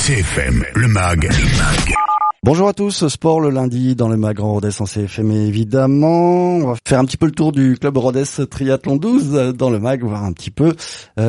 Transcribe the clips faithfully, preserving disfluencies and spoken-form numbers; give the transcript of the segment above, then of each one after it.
C F M, le mag, le mag. Bonjour à tous, sport le lundi dans le mag Grand Rodez en C F M évidemment. On va faire un petit peu le tour du club Rodez Triathlon douze dans le mag, voir un petit peu euh,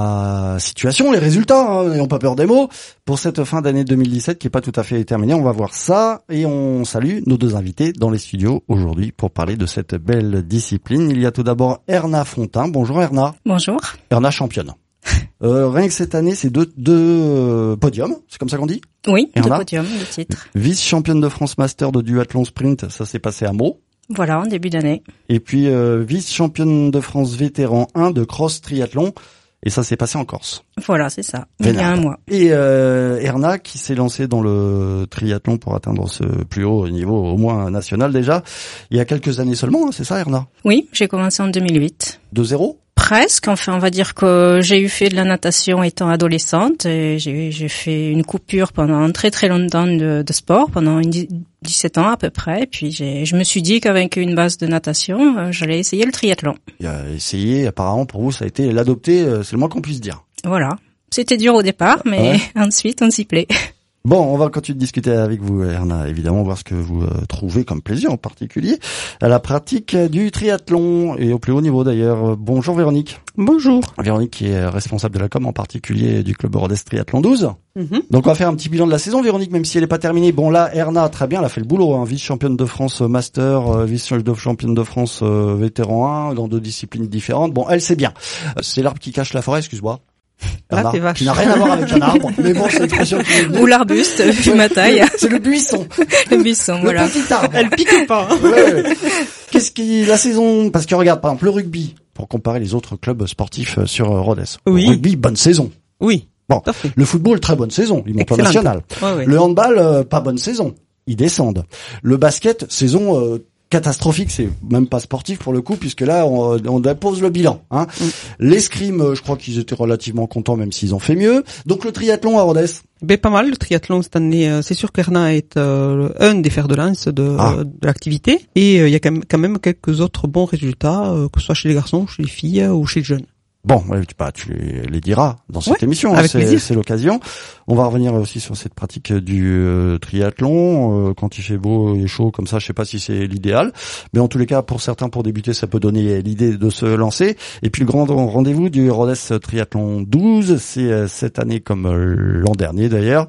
la situation, les résultats, hein, n'ayons pas peur des mots, pour cette fin d'année deux mille dix-sept qui est pas tout à fait terminée. On va voir ça et on salue nos deux invités dans les studios aujourd'hui pour parler de cette belle discipline. Il y a tout d'abord Erna Fontin. Bonjour Erna. Bonjour. Erna championne. Euh, rien que cette année, c'est deux, deux euh, podiums, c'est comme ça qu'on dit ? Oui, Erna, deux podiums, deux titres. Vice-championne de France Master de duathlon sprint, ça s'est passé à Meaux. Voilà, en début d'année. Et puis euh, vice-championne de France vétéran un de cross triathlon, et ça s'est passé en Corse. Voilà, c'est ça, il y a un mois. Et euh, Erna qui s'est lancée dans le triathlon pour atteindre ce plus haut niveau, au moins national déjà, il y a quelques années seulement, hein, c'est ça Erna ? Oui, j'ai commencé en deux mille huit. De zéro ? Presque, enfin on va dire que j'ai eu fait de la natation étant adolescente et j'ai, j'ai fait une coupure pendant très très longtemps de, de sport, pendant une, dix-sept ans à peu près, et puis j'ai, je me suis dit qu'avec une base de natation, euh, j'allais essayer le triathlon. Il a essayé, apparemment pour vous ça a été l'adopter, euh, c'est le moins qu'on puisse dire. Voilà, c'était dur au départ, mais ouais. Ensuite on s'y plaît. Bon, on va continuer de discuter avec vous, Erna, évidemment, voir ce que vous euh, trouvez comme plaisir, en particulier à la pratique du triathlon, et au plus haut niveau d'ailleurs. Bonjour Véronique. Bonjour. Véronique qui est responsable de la com, en particulier du club Rodez Triathlon douze. Mm-hmm. Donc on va faire un petit bilan de la saison, Véronique, même si elle n'est pas terminée. Bon là, Erna, très bien, elle a fait le boulot, hein, vice-championne de France Master, euh, vice-championne de France euh, vétéran un, dans deux disciplines différentes. Bon, elle sait bien. Euh, c'est l'arbre qui cache la forêt, excuse-moi. Ah, t'es vache. Qui n'a rien à voir avec un arbre, mais bon, c'est l'expression qui est... Ou l'arbuste, vu ma taille. C'est le buisson. Le buisson, le voilà. petit arbre. Elle pique pas. Ouais. Qu'est-ce qui, la saison, parce que regarde, par exemple, le rugby, pour comparer les autres clubs sportifs sur Rodez. Oui. Le rugby, bonne saison. Oui. Bon. Le football, très bonne saison. Ils montent en national. Ouais, ouais. Le handball, euh, pas bonne saison. Ils descendent. Le basket, saison, euh, catastrophique, c'est même pas sportif pour le coup, puisque là on, on dépose le bilan. Hein. Mm. L'escrime, je crois qu'ils étaient relativement contents, même s'ils ont fait mieux. Donc le triathlon à Rodez. Ben pas mal le triathlon cette année. C'est sûr qu'Erna est euh, un des fers de lance de, ah. euh, de l'activité, et il euh, y a quand même quelques autres bons résultats, euh, que ce soit chez les garçons, chez les filles euh, ou chez les jeunes. Bon, bah, tu les diras dans cette ouais, émission, hein, c'est, c'est l'occasion. On va revenir aussi sur cette pratique du euh, triathlon. Euh, quand il fait beau et chaud comme ça, je sais pas si c'est l'idéal, mais en tous les cas, pour certains, pour débuter, ça peut donner l'idée de se lancer. Et puis le grand rendez-vous du Rodez Triathlon douze, c'est euh, cette année comme euh, l'an dernier d'ailleurs,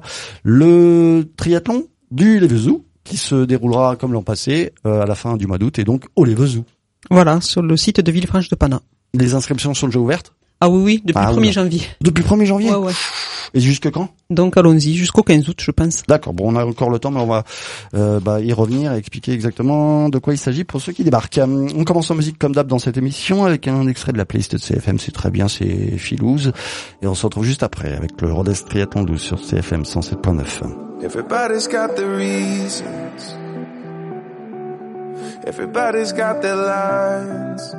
le triathlon du Lévezou, qui se déroulera comme l'an passé euh, à la fin du mois d'août, et donc au Lévezou. Voilà, sur le site de Villefranche de Pana. Les inscriptions sont déjà ouvertes ? Ah oui, oui, depuis ah, le premier oula. janvier. Depuis le premier janvier ? Ouais, ouais. Et jusque quand ? Donc allons-y, jusqu'au quinze août, je pense. D'accord, bon, on a encore le temps, mais on va euh, bah, y revenir et expliquer exactement de quoi il s'agit pour ceux qui débarquent. On commence en musique comme d'hab dans cette émission avec un extrait de la playlist de C F M, c'est très bien, c'est Filouze. Et on se retrouve juste après avec le Rodez Triathlon douze sur C F M cent sept point neuf. Everybody's got the reasons. Everybody's got their lines.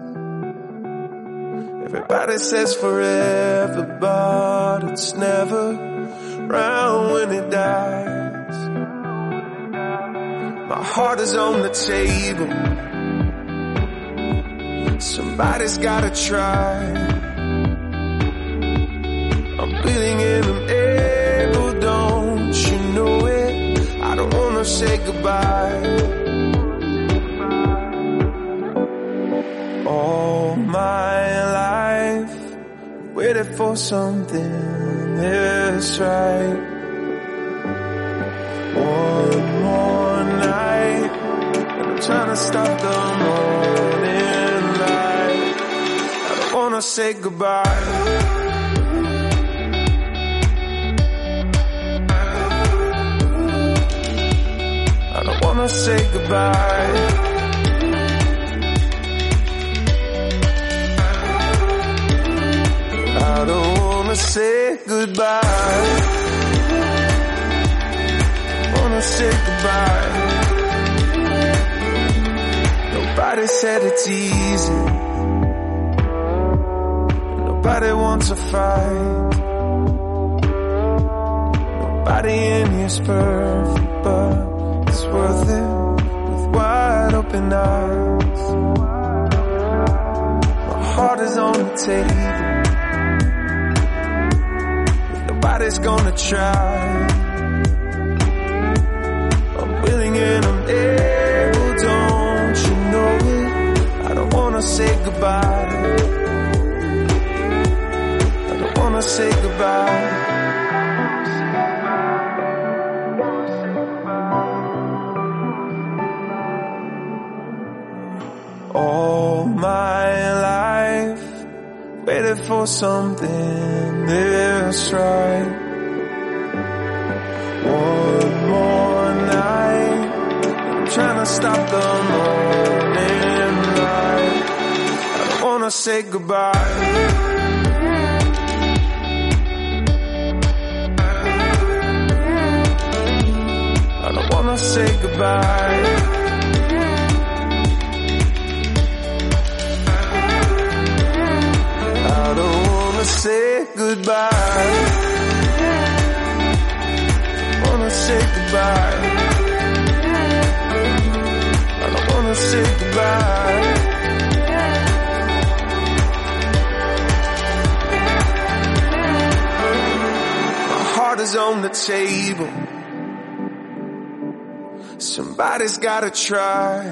Everybody says forever, but it's never round when it dies. My heart is on the table. Somebody's gotta try. I'm bleeding and I'm able, don't you know it? I don't wanna say goodbye. All my life, waited for something that's right. One more night, and I'm trying to stop the morning light. I don't wanna say goodbye. I don't wanna say goodbye. I don't wanna say goodbye. I wanna say goodbye. Nobody said it's easy. Nobody wants a fight. Nobody in here's perfect, but it's worth it with wide open eyes. My heart is on the table. somebody's gonna try. I'm willing and I'm able, don't you know it? I don't wanna say goodbye. I don't wanna say goodbye. All my life, waited for something this right. One more night, I'm trying to stop the morning light. I don't wanna say goodbye. I don't wanna say goodbye. I don't wanna say goodbye. I wanna say goodbye. I don't wanna say goodbye. My heart is on the table. Somebody's gotta try.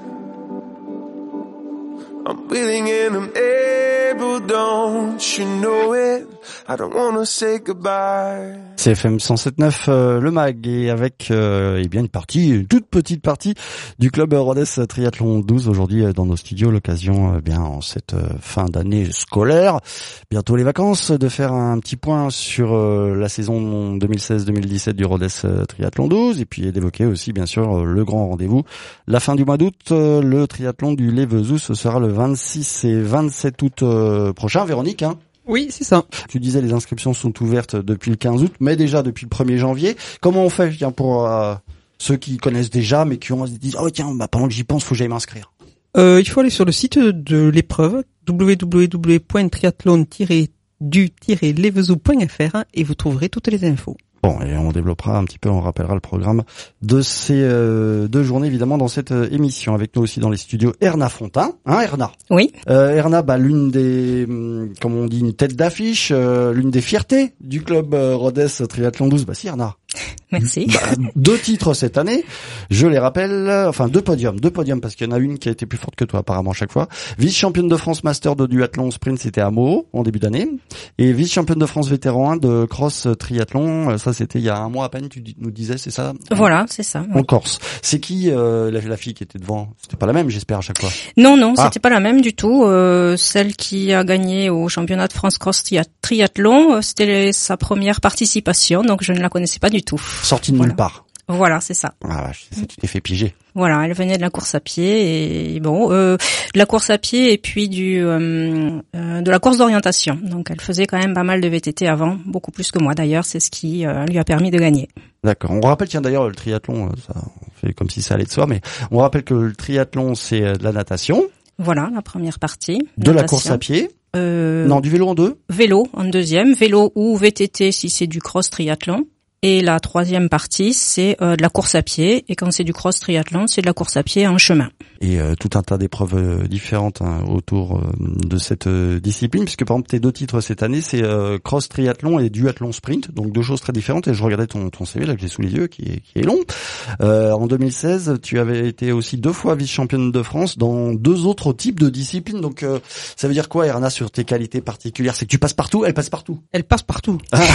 I'm willing and I'm able, don't you know it? I don't wanna say goodbye. C F M cent sept neuf, euh, le mag, et avec euh, eh bien une partie, une toute petite partie du club Rodez Triathlon douze aujourd'hui euh, dans nos studios. L'occasion, euh, bien en cette euh, fin d'année scolaire, bientôt les vacances, de faire un petit point sur euh, la saison deux mille seize deux mille dix-sept du Rodez Triathlon douze, et puis d'évoquer aussi bien sûr euh, le grand rendez-vous. La fin du mois d'août, euh, le triathlon du Lévezou, ce sera le vingt-six et vingt-sept août euh, prochain. Véronique, hein? Oui, c'est ça. Tu disais les inscriptions sont ouvertes depuis le quinze août, mais déjà depuis le premier janvier. Comment on fait, tiens, pour euh, ceux qui connaissent déjà, mais qui ont se disent, oh tiens, bah, pendant que j'y pense, faut que j'aille m'inscrire. Euh, il faut aller sur le site de l'épreuve, w w w point triathlon tiret du tiret lévezou point f r, et vous trouverez toutes les infos. Bon, et on développera un petit peu, on rappellera le programme de ces euh, deux journées, évidemment, dans cette euh, émission. Avec nous aussi dans les studios, Erna Fontin. Hein, Erna? Oui. Euh, Erna, bah, l'une des, hum, comme on dit, une tête d'affiche, euh, l'une des fiertés du club euh, Rodez Triathlon douze. Bah si, Erna. Merci. Bah, deux titres cette année, je les rappelle, enfin deux podiums, deux podiums parce qu'il y en a une qui a été plus forte que toi apparemment chaque fois. Vice-championne de France Master de duathlon sprint, c'était à Meaux en début d'année, et vice-championne de France vétéran un de cross triathlon, ça c'était il y a un mois à peine, tu nous disais, c'est ça? Voilà, c'est ça. En Oui. Corse. C'est qui euh, la, la fille qui était devant? C'était pas la même, j'espère, à chaque fois. Non, non, Ah. c'était pas la même du tout. Euh, celle qui a gagné au championnat de France cross tria- triathlon, euh, c'était les- sa première participation, donc je ne la connaissais pas du tout. Sortie de Voilà. nulle part. Voilà, c'est ça. Ah, vache, ça, tu t'es fait piéger. Voilà, elle venait de la course à pied et bon, euh, de la course à pied et puis du euh, euh, de la course d'orientation. Donc elle faisait quand même pas mal de V T T avant, beaucoup plus que moi d'ailleurs. C'est ce qui euh, lui a permis de gagner. D'accord. On rappelle, tiens d'ailleurs, le triathlon, euh, ça, on fait comme si ça allait de soi, mais on rappelle que le triathlon, c'est euh, de la natation, Voilà la première partie. de la Natation. course à pied, Euh, non, du vélo en deux. Vélo en deuxième, vélo ou V T T si c'est du cross triathlon. Et la troisième partie, c'est euh, de la course à pied. Et quand c'est du cross triathlon, c'est de la course à pied en chemin. Et euh, tout un tas d'épreuves euh, différentes hein, autour euh, de cette euh, discipline, puisque par exemple tes deux titres cette année, c'est euh, cross triathlon et duathlon sprint, donc deux choses très différentes. Et je regardais ton, ton C V là que j'ai sous les yeux, qui est, qui est long. Euh, en deux mille seize, tu avais été aussi deux fois vice-championne de France dans deux autres types de disciplines. Donc euh, ça veut dire quoi, Erna, sur tes qualités particulières? C'est que tu passes partout, elle passe partout. Elle passe partout.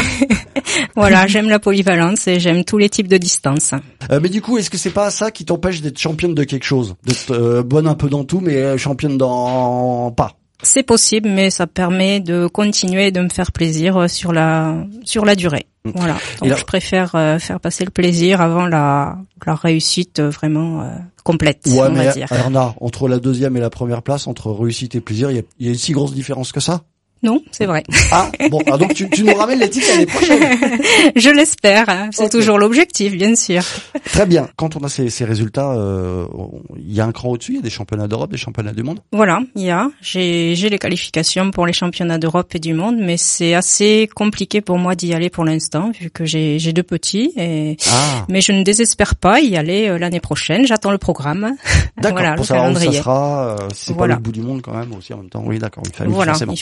Voilà, j'aime la polyvalence et j'aime tous les types de distances. Euh, mais du coup, est-ce que c'est pas ça qui t'empêche d'être championne de quelque chose, d'être euh, bonne un peu dans tout, mais euh, championne dans pas? C'est possible, mais ça permet de continuer et de me faire plaisir sur la sur la durée. Voilà. Donc là- je préfère euh, faire passer le plaisir avant la la réussite euh, vraiment euh, complète, Ouais, on mais va dire. Erna, entre la deuxième et la première place, entre réussite et plaisir, il y a, il y a une si grosse différence que ça? Non, c'est vrai. Ah, bon, ah, donc tu, tu nous ramènes les titres l'année prochaine. Je l'espère. Hein. C'est Ok. toujours l'objectif, bien sûr. Très bien. Quand on a ces, ces résultats, euh, il y a un cran au-dessus, il y a des championnats d'Europe, des championnats du monde. Voilà, il y a. J'ai j'ai les qualifications pour les championnats d'Europe et du monde, mais c'est assez compliqué pour moi d'y aller pour l'instant, vu que j'ai j'ai deux petits. Et Ah, mais je ne désespère pas y aller euh, l'année prochaine. J'attends le programme. d'accord. Voilà, pour le savoir où ça calendrier. sera, euh, c'est Voilà. pas le bout du monde quand même aussi en même temps. Oui, d'accord. Il fallait Voilà, forcément. il faut voir la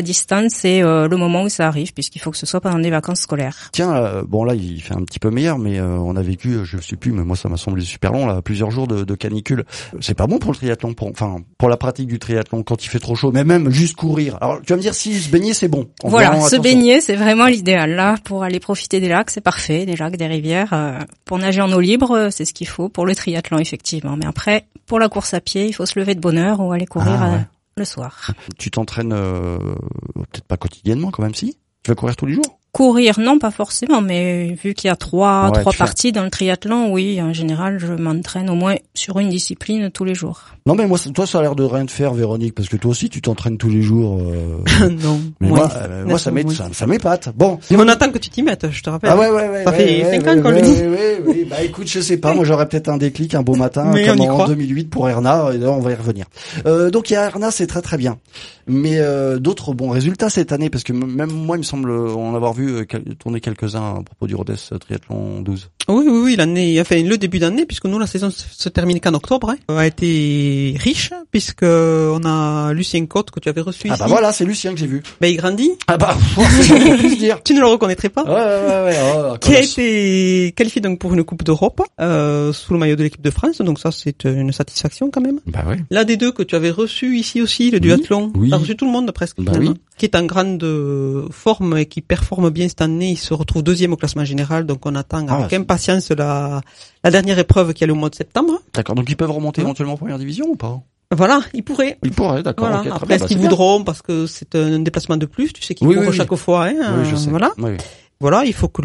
distance, c'est euh, le moment où ça arrive, puisqu'il faut que ce soit pendant les vacances scolaires. Tiens, euh, bon là il fait un petit peu meilleur, mais euh, on a vécu, je sais plus, mais moi ça m'a semblé super long là, plusieurs jours de, de canicule. C'est pas bon pour le triathlon, pour, enfin pour la pratique du triathlon quand il fait trop chaud, mais même juste courir. Alors tu vas me dire si se baigner c'est bon. En Voilà, vraiment, se attention. baigner c'est vraiment l'idéal. Là, pour aller profiter des lacs, c'est parfait, des lacs, des rivières. Euh, pour nager en eau libre, c'est ce qu'il faut pour le triathlon effectivement. Mais après, pour la course à pied, il faut se lever de bonne heure ou aller courir Ah, ouais. euh, le soir. Tu t'entraînes euh, peut-être pas quotidiennement quand même, si? Tu vas courir tous les jours? Courir, non, pas forcément, mais vu qu'il y a trois, Ouais, trois tu fais- parties dans le triathlon, oui, en général, je m'entraîne au moins sur une discipline tous les jours. Non mais moi, ça- toi ça a l'air de rien te faire, Véronique, parce que toi aussi tu t'entraînes tous les jours. Euh... non. Mais moins. moi, euh, moi ça m'é- moins. ça, ça m'épate. Bon. Mais on attend que tu t'y mettes, je te rappelle. Ah ouais ouais ouais. Ça ouais, fait ouais, cinq ouais, ans qu'on ouais, le dit. ouais, ouais, ouais. Bah écoute, je sais pas, moi j'aurais peut-être un déclic un beau matin, Mais comme on y en croit. deux mille huit pour Erna. Et là, on va y revenir. Euh, donc il y a Erna, c'est très très bien. Mais euh, d'autres bons résultats cette année, parce que m- même moi, il me semble en avoir vu euh, quel- tourner quelques-uns à propos du Rhodes Triathlon douze. Oui, oui, oui, l'année, enfin, le début d'année, puisque nous, la saison se se termine qu'en octobre, hein, a été riche, puisque on a Lucien Côte, que tu avais reçu Ah ici. bah voilà, c'est Lucien que j'ai vu. Ben, il grandit. Ah bah, c'est ce qu'on puisse dire. Tu ne le reconnaîtrais pas. Ouais ouais ouais. ouais oh, Qui a colosse. été qualifié donc pour une Coupe d'Europe, euh, sous le maillot de l'équipe de France, donc ça, c'est une satisfaction quand même. Bah ouais. L'A D deux que tu avais reçu ici aussi, le Oui, duathlon. oui. T'as reçu tout le monde presque, Bah finalement. oui. Qui est en grande euh, forme et qui performe bien cette année. Il se retrouve deuxième au classement général, donc on attend Ah, avec c'est- impatience la, la dernière épreuve qui a lieu au mois de septembre. D'accord. Donc ils peuvent remonter Hein éventuellement en première division ou pas? Voilà, il pourrait. Ils pourraient, d'accord. Voilà. ok, très Après, bien, est-ce bah, qu'ils c'est bien. voudront, parce que c'est un déplacement de plus, tu sais qu'ils Oui, courent oui, oui. chaque fois, hein. Oui, je euh, sais. Voilà. Oui, oui. Voilà, il faut que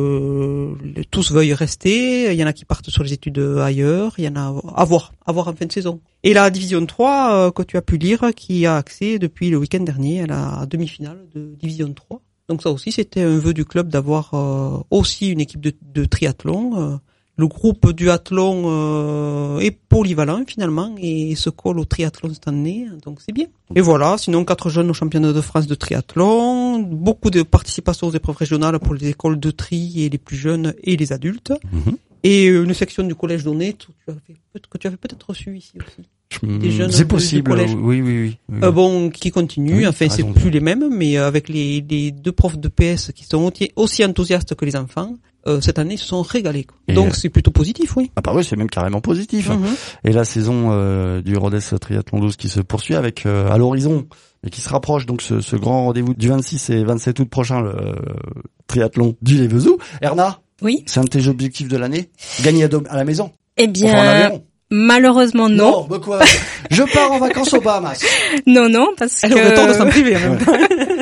le, le- tous veuillent rester. Il y en a qui partent sur les études ailleurs. Il y en a à voir, à voir en fin de saison. Et la division trois, euh, que tu as pu lire, qui a accès depuis le week-end dernier à la demi-finale de division trois. Donc ça aussi, c'était un vœu du club d'avoir euh, aussi une équipe de, de triathlon. Euh, le groupe duathlon euh, est polyvalent finalement et se colle au triathlon cette année, donc c'est bien. Et voilà, sinon quatre jeunes au championnat de France de triathlon, beaucoup de participation aux épreuves régionales pour les écoles de tri et les plus jeunes et les adultes. Mhm. Et une section du collège d'Aunay que tu avais, que tu avais peut-être reçu ici aussi. Des jeunes C'est du- possible. du collège. Oui, oui, oui. oui. Euh, bon, qui continue. Oui, enfin, t'as c'est raison. plus les mêmes, mais euh, avec les, les deux profs de P S qui sont aussi- aussi enthousiastes que les enfants, euh, cette année, ils se sont régalés. Quoi. Et Donc, euh, c'est plutôt positif, oui. Ah bah oui, c'est même carrément positif. Mhm. Et la saison euh, du Rhodes Triathlon douze qui se poursuit avec euh, à l'horizon et qui se rapproche, donc ce, ce grand rendez-vous du vingt-six et vingt-sept août prochain, le euh, triathlon du Lévezou. Erna, Oui. c'est un de tes objectifs de l'année? Gagner à, do- à la maison? Eh Enfin, en bien, avion? malheureusement non. bah quoi? Je pars en vacances aux Bahamas. Non, non, parce Elle aurait tort de s'en que priver, en même temps.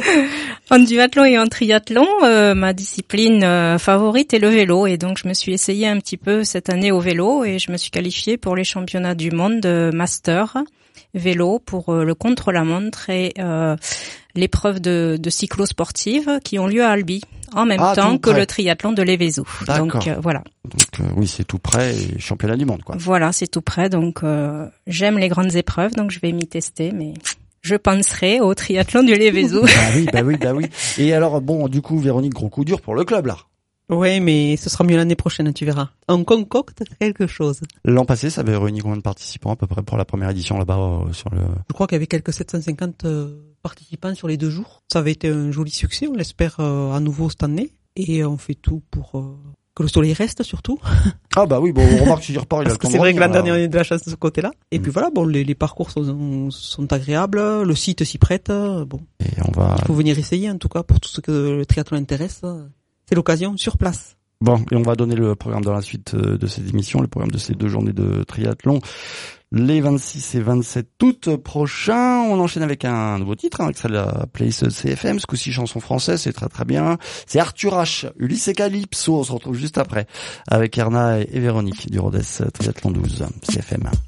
en duathlon et en triathlon, euh, ma discipline euh, favorite est le vélo. Et donc, je me suis essayée un petit peu cette année au vélo et je me suis qualifiée pour les championnats du monde euh, master vélo pour euh, le contre-la-montre et euh, l'épreuve de, de cyclo-sportive qui ont lieu à Albi en même Ah, temps tout que près. le triathlon de Lévezou. D'accord. Donc euh, voilà, Donc euh, oui, c'est tout près et championnat du monde, quoi. voilà, c'est tout près. Donc euh, j'aime les grandes épreuves, donc je vais m'y tester, mais je penserai au triathlon du Lévezou. Bah oui, bah oui, bah oui. Et alors, bon, du coup, Véronique, gros coup dur pour le club, là. Ouais, mais ce sera mieux l'année prochaine, tu verras. On concocte quelque chose. L'an passé, ça avait réuni combien de participants à peu près pour la première édition là-bas euh, sur le. Je crois qu'il y avait quelques sept cent cinquante euh, participants sur les deux jours. Ça avait été un joli succès, on l'espère euh, à nouveau cette année. Et on fait tout pour euh, que le soleil reste surtout. Ah bah oui, bon, on remarque qu'il repart, il a Parce le que temps c'est de vrai que l'an revenir, dernier on là. a eu de la chance de ce côté-là. Et Mm. puis voilà, bon, les, les parcours sont, sont agréables, le site s'y prête. Bon, Et on va. il faut venir essayer en tout cas pour tout ce que le triathlon intéresse. C'est l'occasion sur place. Bon, et on va donner le programme dans la suite euh, de cette émission, le programme de ces deux journées de triathlon. Les vingt-six et vingt-sept août prochains, on enchaîne avec un nouveau titre, hein, avec celle de la playlist C F M, ce coup-ci chanson française, c'est très très bien. C'est Arthur H, Ulysse et Calypso, on se retrouve juste après, avec Erna et, et Véronique du Rhodes Triathlon douze, C F M.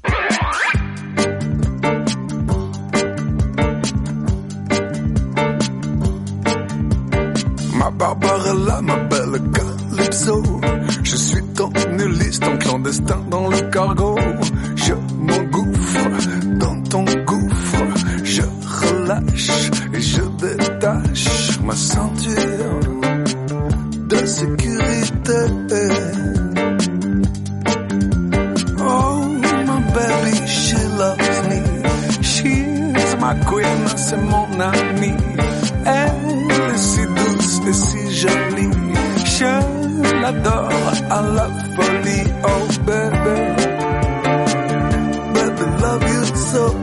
Ma Barbarella, ma belle Calypso. Je suis ton Ulysse, ton clandestin dans le cargo. Je m'engouffre dans ton gouffre. Je relâche et je détache ma ceinture de sécurité. Oh, my baby, she loves me. She's my queen, c'est mon amie. Elle est si douce et si jolie, je l'adore à la folie. Oh baby, baby love you so.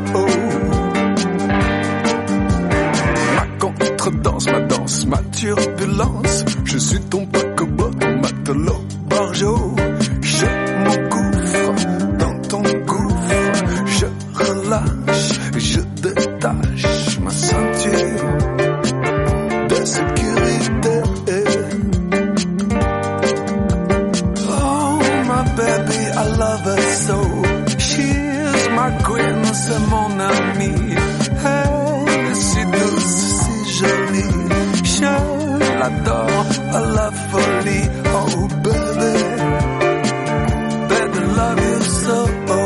Ma contredanse, ma danse, ma turbulence, je suis ton paquebot, ton matelot, bargeot. Je m'engouffre dans ton gouffre, je relâche, je détache ma ceinture de sécurité. Oh my baby, I love her so. She's my queen, c'est mon amie. Elle est si douce, si jolie, je l'adore à la folie. Oh baby, baby love you so.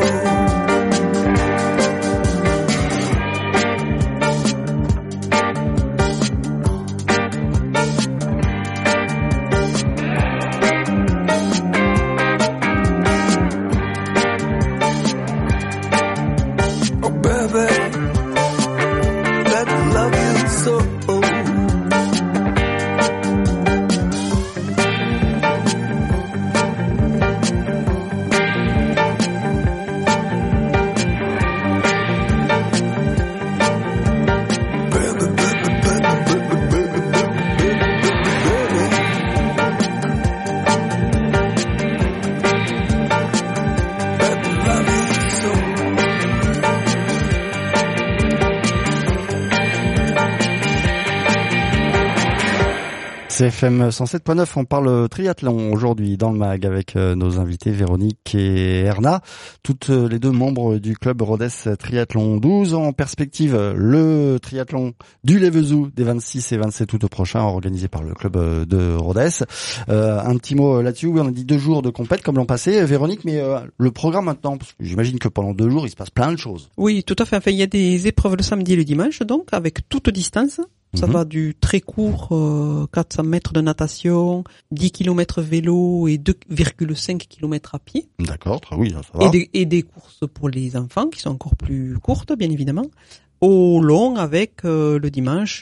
C F M cent sept point neuf, on parle triathlon aujourd'hui dans le mag avec nos invités Véronique et Erna, toutes les deux membres du club Rodez Triathlon. douze en perspective, le triathlon du Lévezou des vingt-six et vingt-sept août prochain, organisé par le club de Rodez. Euh, un petit mot là-dessus, oui, on a dit deux jours de compète comme l'an passé, Véronique, mais euh, le programme maintenant, parce que j'imagine que pendant deux jours il se passe plein de choses. Oui, tout à fait. Enfin, il y a des épreuves le samedi et le dimanche, donc avec toute distance. Ça mmh. va du très court, euh, quatre cents mètres de natation, dix kilomètres vélo et deux virgule cinq kilomètres à pied. D'accord, oui, ça va. Et des, et des courses pour les enfants qui sont encore plus courtes, bien évidemment. Au long avec euh, le dimanche,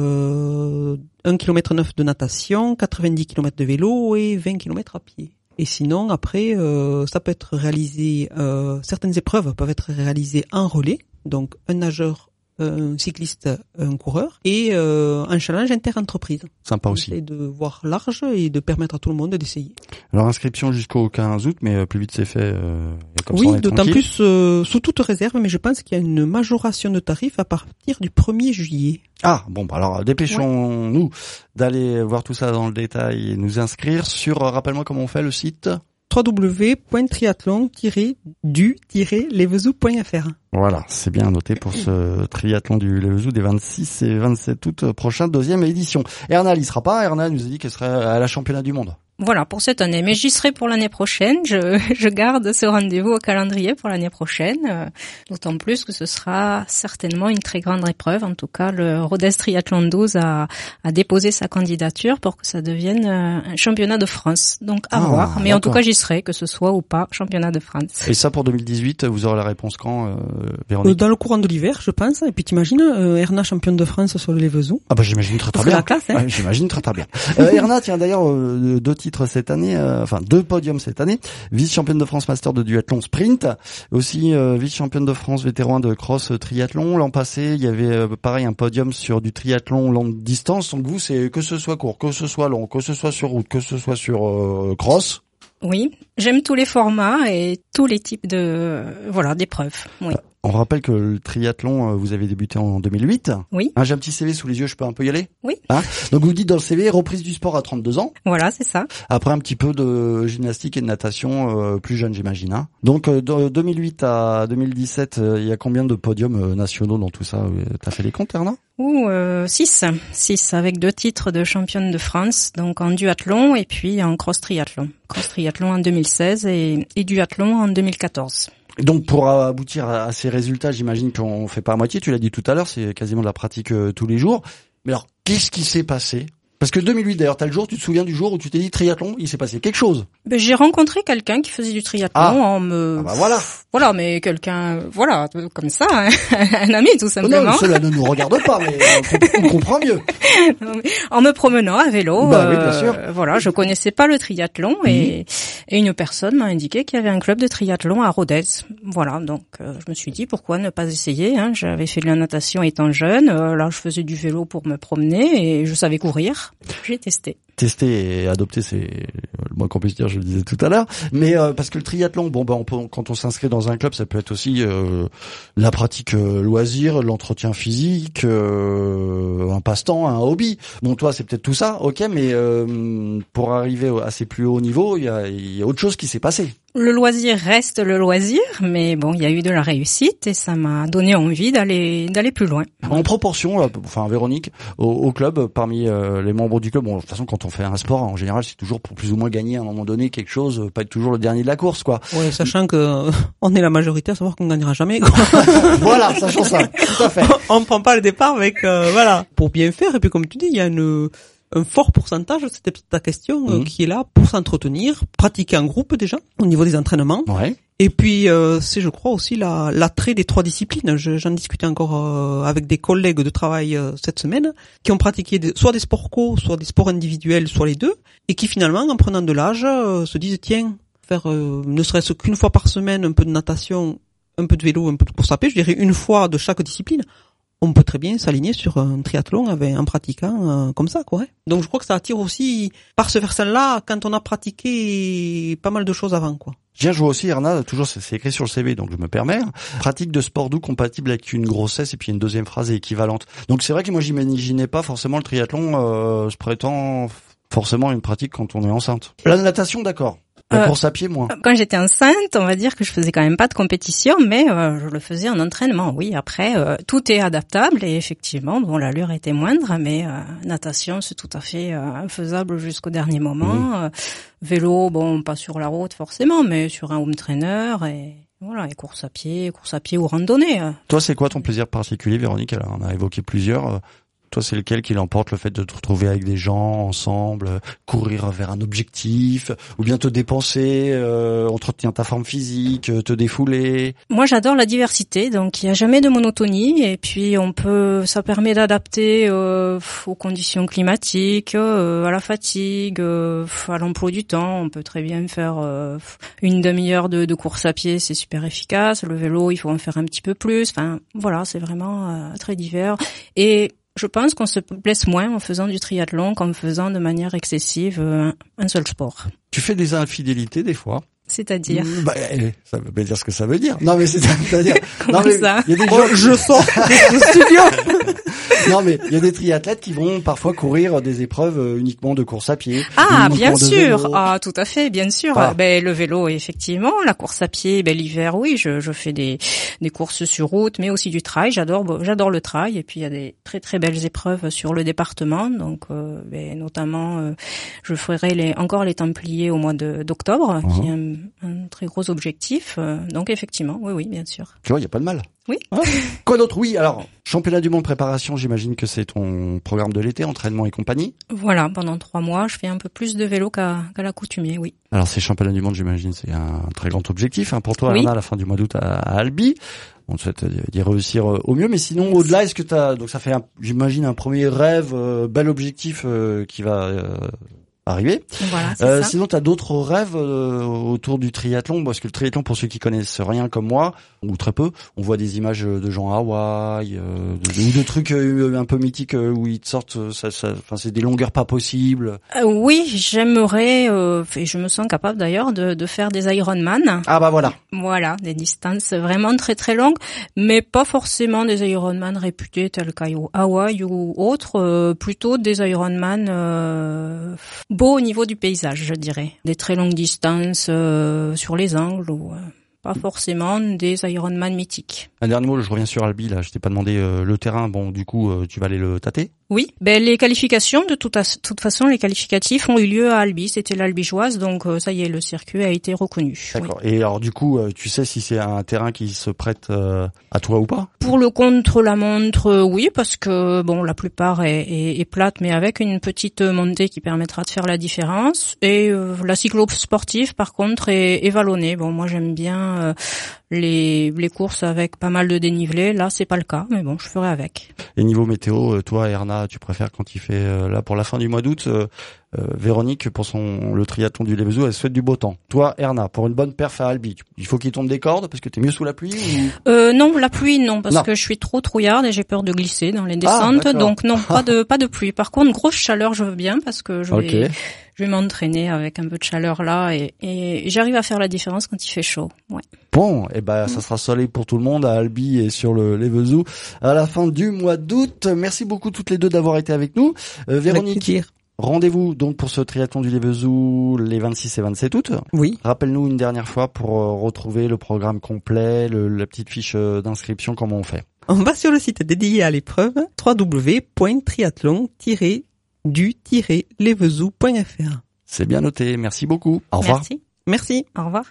euh, un kilomètre neuf de natation, quatre-vingt-dix kilomètres de vélo et vingt kilomètres à pied. Et sinon, après, euh, ça peut être réalisé, euh, certaines épreuves peuvent être réalisées en relais, donc un nageur, un cycliste, un coureur, et euh, un challenge inter-entreprise. Sympa aussi. C'est de voir large et de permettre à tout le monde d'essayer. Alors inscription jusqu'au quinze août, mais plus vite c'est fait. Euh, comme oui, ça on est d'autant tranquille. plus euh, sous toute réserve, mais je pense qu'il y a une majoration de tarifs à partir du premier juillet. Ah bon, bah alors dépêchons-nous ouais. d'aller voir tout ça dans le détail et nous inscrire sur, rappelle-moi comment on fait le site w w w point triathlon tiret du tiret lévezou point f r. Voilà, c'est bien noté pour ce triathlon du Lévezou des vingt-six et vingt-sept août prochain, deuxième édition. Erna, elle y sera pas. Erna nous a dit qu'elle serait à la championnat du monde. Voilà, pour cette année. Mais j'y serai pour l'année prochaine. Je, je garde ce rendez-vous au calendrier pour l'année prochaine. Euh, d'autant plus que ce sera certainement une très grande épreuve. En tout cas, le Rodez Triathlon douze a, a déposé sa candidature pour que ça devienne un championnat de France. Donc, à ah, voir. Mais d'accord. En tout cas, j'y serai, que ce soit ou pas championnat de France. Et ça, pour deux mille dix-huit, vous aurez la réponse quand, euh, Véronique? Dans le courant de l'hiver, je pense. Et puis, t'imagines, euh, Erna championne de France sur le Lévezou. Ah bah, j'imagine très très bien. La classe, hein. Ouais, j'imagine très très bien. euh, Erna, tiens, d'ailleurs, euh, deux titres cette année, euh, enfin deux podiums cette année, vice-championne de France master de duathlon sprint, aussi euh, vice-championne de France vétéran de cross triathlon. L'an passé, il y avait euh, pareil un podium sur du triathlon longue distance. Donc vous, c'est que ce soit court, que ce soit long, que ce soit sur route, que ce soit sur euh, cross. Oui, j'aime tous les formats et tous les types de voilà d'épreuves. Oui. Euh, On rappelle que le triathlon, vous avez débuté en deux mille huit. Oui. Hein, j'ai un petit C V sous les yeux, je peux un peu y aller? Oui. Hein, donc vous dites dans le C V, reprise du sport à trente-deux ans. Voilà, c'est ça. Après un petit peu de gymnastique et de natation euh, plus jeune, j'imagine. Hein. Donc euh, de deux mille huit à deux mille dix-sept, euh, il y a combien de podiums euh, nationaux dans tout ça? T'as fait les comptes, Erna? Ouh, euh, six. Six, avec deux titres de championne de France, donc en duathlon et puis en cross triathlon. Cross triathlon en deux mille seize et, et duathlon en deux mille quatorze. Donc pour aboutir à ces résultats, j'imagine qu'on fait pas à moitié, tu l'as dit tout à l'heure, c'est quasiment de la pratique euh, tous les jours. Mais alors, qu'est-ce qui s'est passé Parce que deux mille huit, d'ailleurs, t'as le jour, tu te souviens du jour où tu t'es dit triathlon, il s'est passé quelque chose. Ben, j'ai rencontré quelqu'un qui faisait du triathlon Ah. en me... Ah bah voilà. Voilà, mais quelqu'un, voilà, comme ça, hein, un ami tout Oh simplement. non, cela ne nous regarde pas, mais on, on comprend mieux. En me promenant à vélo, Bah oui, bien sûr. euh, voilà, je connaissais pas le triathlon et, et une personne m'a indiqué qu'il y avait un club de triathlon à Rodez. Voilà, donc euh, je me suis dit pourquoi ne pas essayer. Hein. J'avais fait de la natation étant jeune, euh, là je faisais du vélo pour me promener et je savais courir. J'ai testé. Tester et adopter, c'est le moins qu'on puisse dire, je le disais tout à l'heure. Mais euh, parce que le triathlon, bon bah on peut, quand on s'inscrit dans un club, ça peut être aussi euh, la pratique euh, loisir, l'entretien physique, euh, un passe-temps, un hobby. Bon, toi, c'est peut-être tout ça, ok, mais euh, pour arriver à ces plus hauts niveaux, il y a, il y a autre chose qui s'est passé. Le loisir reste le loisir, mais bon, il y a eu de la réussite et ça m'a donné envie d'aller d'aller plus loin. En proportion, là, enfin Véronique, au, au club, parmi euh, les membres du club, bon, de toute façon, quand on fait un sport, en général, c'est toujours pour plus ou moins gagner à un moment donné quelque chose, pas être toujours le dernier de la course, quoi. Ouais, sachant que euh, on est la majorité à savoir qu'on gagnera jamais, quoi. Voilà, sachant ça, tout à fait. On ne prend pas le départ avec, euh, voilà, pour bien faire. Et puis comme tu dis, il y a une, un fort pourcentage, c'était peut-être ta question, Mmh. euh, qui est là pour s'entretenir, pratiquer en groupe déjà, au niveau des entraînements. Ouais. Et puis euh, c'est, je crois, aussi la, l'attrait des trois disciplines. Je, j'en discutais encore euh, avec des collègues de travail euh, cette semaine, qui ont pratiqué des, soit des sports co, soit des sports individuels, soit les deux, et qui finalement, en prenant de l'âge, euh, se disent tiens, faire euh, ne serait-ce qu'une fois par semaine un peu de natation, un peu de vélo, un peu de course à pied, je dirais une fois de chaque discipline. On peut très bien s'aligner sur un triathlon avec, en pratiquant euh, comme ça, quoi. Donc je crois que ça attire aussi, par ce versant-là, quand on a pratiqué pas mal de choses avant, quoi. Bien, je vois aussi, Erna, toujours, c'est c'est écrit sur le C V, donc je me permets. Pratique de sport doux compatible avec une grossesse, et puis une deuxième phrase est équivalente. Donc c'est vrai que moi, j'imaginais pas forcément le triathlon euh, se prêtant forcément à une pratique quand on est enceinte. La natation, d'accord. La Euh, course à pied, moins. Quand j'étais enceinte, on va dire que je faisais quand même pas de compétition, mais euh, je le faisais en entraînement. Oui, après, euh, tout est adaptable et effectivement, bon, l'allure était moindre, mais euh, natation, c'est tout à fait euh, faisable jusqu'au dernier moment. Mmh. Euh, vélo, bon, pas sur la route forcément, mais sur un home trainer et voilà, et course à pied, course à pied ou randonnée. euh. Toi, c'est quoi ton plaisir particulier, Véronique? Alors, on a évoqué plusieurs. Toi, c'est lequel qui l'emporte, le fait de te retrouver avec des gens ensemble, euh, courir vers un objectif, ou bien te dépenser, euh, entretenir ta forme physique, euh, te défouler? Moi, j'adore la diversité, donc il n'y a jamais de monotonie, et puis on peut, ça permet d'adapter euh, aux conditions climatiques, euh, à la fatigue, euh, à l'emploi du temps. On peut très bien faire euh, une demi-heure de, de course à pied, c'est super efficace. Le vélo, il faut en faire un petit peu plus. Enfin, voilà, c'est vraiment euh, très divers. Et je pense qu'on se blesse moins en faisant du triathlon qu'en faisant de manière excessive euh, un seul sport. Tu fais des infidélités des fois? C'est-à-dire Mmh, bah, eh, ça veut pas dire ce que ça veut dire. Non, mais c'est- c'est-à-dire, Comment non, mais ça il y a des Oh, gens, je sors du studio. non, mais il y a des triathlètes qui vont parfois courir des épreuves euh, uniquement de course à pied. Ah, uniquement bien de sûr. vélo. Ah, tout à fait, bien sûr. Ah. Ben, le vélo, effectivement. La course à pied, ben, l'hiver, oui, je, je fais des, des courses sur route, mais aussi du trail. J'adore, bon, j'adore le trail. Et puis, il y a des très, très belles épreuves sur le département. Donc, euh, ben, notamment, euh, je ferai les, encore les Templiers au mois de, d'octobre, Uh-huh. qui est un, un très gros objectif. Euh, donc, effectivement, oui, oui, bien sûr. Tu vois, il y a pas de mal. Oui. Ah. Quoi d'autre? Oui, alors, championnat du monde préparation, j'imagine que c'est ton programme de l'été, entraînement et compagnie. Voilà, pendant trois mois, je fais un peu plus de vélo qu'à, qu'à l'accoutumée, oui. Alors, ces championnats du monde, j'imagine, c'est un très grand objectif hein, pour toi, Oui. Erna, à la fin du mois d'août à, à Albi. On te souhaite d'y réussir euh, au mieux, mais sinon, au-delà, est-ce que t'as, donc ça fait, un, j'imagine, un premier rêve, euh, bel objectif euh, qui va euh, arriver. Voilà, c'est Euh, ça. sinon, t'as d'autres rêves euh, autour du triathlon? Parce que le triathlon, pour ceux qui connaissent rien comme moi, ou très peu, on voit des images de gens à Hawaï, euh, de, ou de trucs euh, un peu mythiques euh, où ils te sortent, euh, ça, ça, enfin, c'est des longueurs pas possibles. Euh, oui, j'aimerais, euh, et je me sens capable d'ailleurs de, de faire des Ironman. Ah bah voilà. Voilà, des distances vraiment très très longues, mais pas forcément des Ironman réputés tels qu'à Hawaï ou autres, euh, plutôt des Ironman euh, beaux au niveau du paysage, je dirais. Des très longues distances euh, sur les angles ou... Euh, pas forcément des Ironman mythiques. Un dernier mot, je reviens sur Albi, là, je t'ai pas demandé euh, le terrain, bon, du coup, euh, tu vas aller le tâter? Oui, ben les qualifications de toute, as- toute façon, les qualificatifs ont eu lieu à Albi. C'était l'Albigeoise, donc euh, ça y est, le circuit a été reconnu. Oui. D'accord. Et alors du coup, euh, tu sais si c'est un terrain qui se prête euh, à toi ou pas? Pour le contre-la-montre, euh, oui, parce que bon, la plupart est, est, est plate, mais avec une petite montée qui permettra de faire la différence. Et euh, la cyclo-sportive, par contre, est, est vallonnée. Bon, moi j'aime bien euh, les, les courses avec pas mal de dénivelé. Là, c'est pas le cas, mais bon, je ferai avec. Et niveau météo, euh, toi, Erna, tu préfères quand il fait euh, là pour la fin du mois d'août, euh, euh, Véronique pour son le triathlon du Lévezou, elle souhaite du beau temps. Toi, Erna, pour une bonne perf à Albi, tu- il faut qu'il tombe des cordes parce que t'es mieux sous la pluie ou... Euh, non, la pluie, non, parce Non. que je suis trop trouillarde et j'ai peur de glisser dans les descentes. d'accord. Donc non, pas de pas de pluie. Par contre, grosse chaleur, je veux bien parce que je vais Ok. je vais m'entraîner avec un peu de chaleur là et, et j'arrive à faire la différence quand il fait chaud. Ouais. Bon, et ben ça sera soleil pour tout le monde à Albi et sur le Lévezou à la fin du mois d'août. Merci beaucoup toutes les deux d'avoir été avec nous. Euh, Avec Véronique, plaisir. rendez-vous donc pour ce triathlon du Lévezou les vingt-six et vingt-sept août. Oui. Rappelle-nous une dernière fois pour euh, retrouver le programme complet, le, la petite fiche euh, d'inscription, comment on fait. On va sur le site dédié à l'épreuve w w w point triathlon tiret du tiret lévezou point f r. C'est bien noté. Merci beaucoup. Au revoir. Merci. Merci. Au revoir.